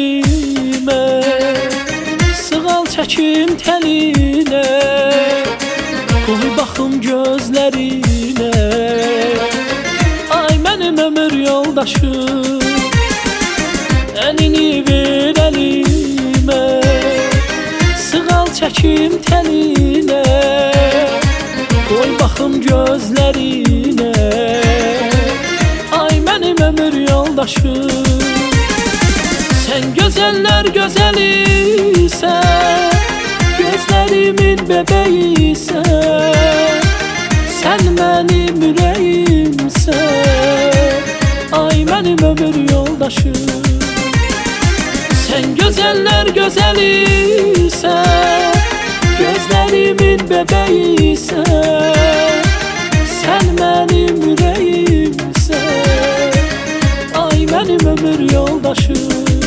əlimə, sığal çəkim təlinə, qoy baxım gözlərinə. Ay mənim ömür yoldaşım, əlini ver əlimə, sığal çəkim təlinə, qoy baxım gözlərinə. Ay mənim ömür yoldaşım, sən gözəllər gözəlisən, gözlərimin bebeğisən, sən mənim ürəyimsən. Ay mənim ömür yoldaşım, sən gözəllər gözəlisən, gözlərimin bebeğisən, sən mənim ürəyimsən. Ay mənim ömür yoldaşım.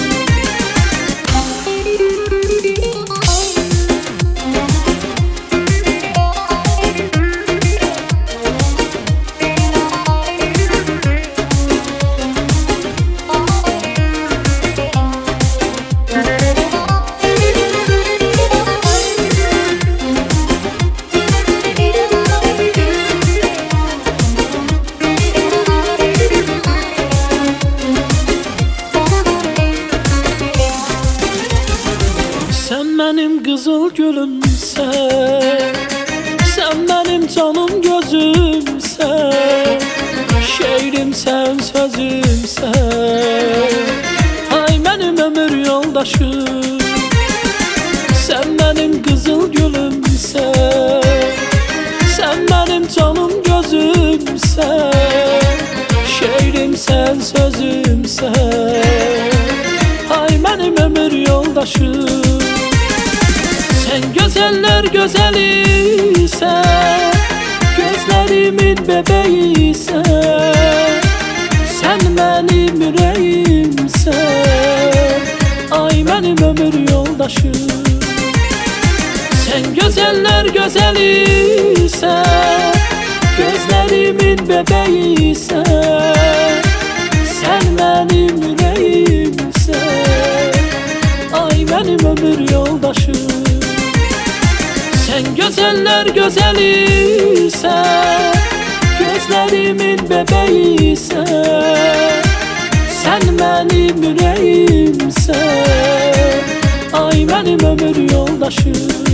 Sən mənim qızıl gülümsən, sən mənim canım gözümsən, şeirimsən, sözümsən. Ay mənim ömür yoldaşım, sən mənim qızıl gülümsən, sən mənim canım gözümsən, şeirimsən, sözümsən. Ay mənim ömür yoldaşım, sən gözəllər gözəlisən, gözlərimin bebeğisən, sən mənim ürəyimsən. Ay mənim ömür yoldaşım, sən gözəllər gözəlisən, gözlərimin bebeğisən, sən mənim ürəyimsən. Ay mənim ömür yoldaşım, sən gözəllər gözəlisən, gözlərimin bebeğisən, sən mənim ürəyimsən. Ay mənim ömür yoldaşım.